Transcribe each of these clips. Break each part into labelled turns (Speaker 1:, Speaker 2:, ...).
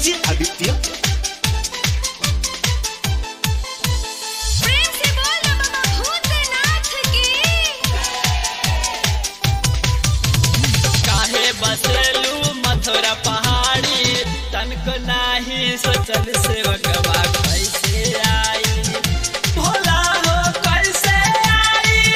Speaker 1: DJ Aditya.
Speaker 2: प्रेम से बोल बाबा भूतनाथ की।
Speaker 3: काहे बसेलू मथुरा पहाड़ी तनको नाही सोचल सेवकवा कैसे आई भोला हो कैसे आई।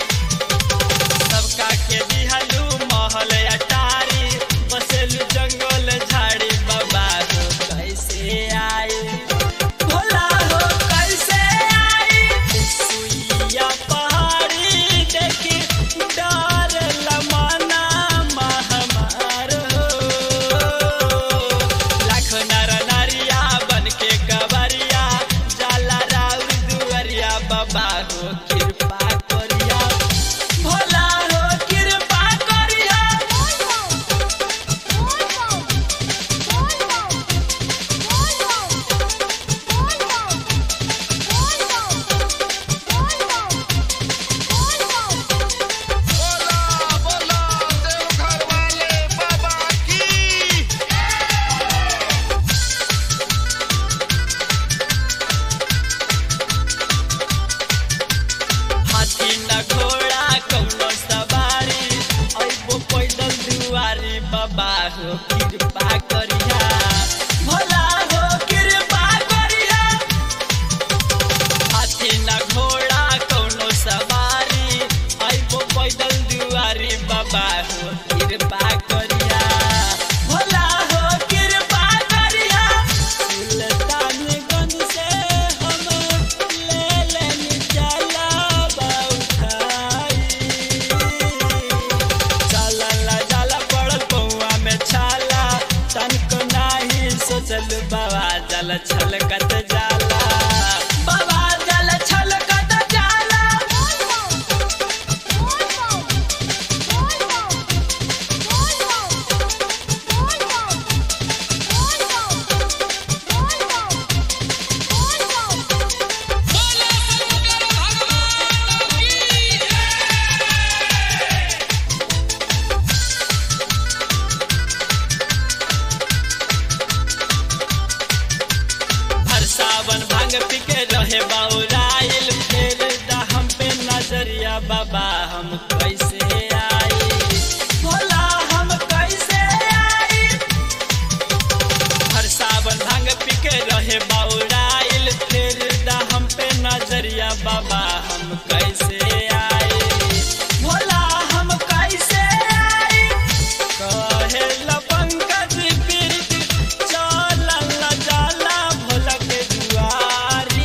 Speaker 3: सबका के दिहलू महल अटारी बसेलू जंगल झाड़ी बाबा हो कैसे आई भोला हो कैसे आई। सुइया पहाड़ी देखी डर लमाना महमार हो लाख नर नारिया बन के कवरिया जाला राउर दुवरिया बाबा हो कृपा करिया भोला हो कृपा करिया।
Speaker 4: बोला बोला देवघर वाले बाबा की।
Speaker 3: हाथी न घोड़ा कौनो सवारी अइबो पैदल दुआरी बाबा हो कृपा करिया भोला हो कृपा करिया। हाथी न घोड़ा कौनो सवारी अइबो पैदल दुआरी बाबा हो कृपा करिया भोला हो कृपा करिया। सुल्तानगंज से हम ले लेनी चला उठाई चला जाला पड़ल पौआ में छाला तनको नाही सोचल बाबा जल छलकत जाला बाबा जल छलकत जाला। हर सावन भांग पी के रहे बाउराइल फेर दा हम पे नजरिया बाबा हम कैसे आई भोला हम कैसे आई। हर सावन भांग पी के रहे बाउराइल फेर दा हम पे नजरिया बाबा हम कैसे आई भोला हम कैसे आई। कहे पंकज पीर चलल जाला भोला के दुआरी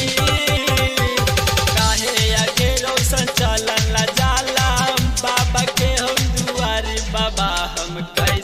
Speaker 3: काहे आगे रोशन चलल जाला बाबा के हम दुआरी बाबा हम कैसे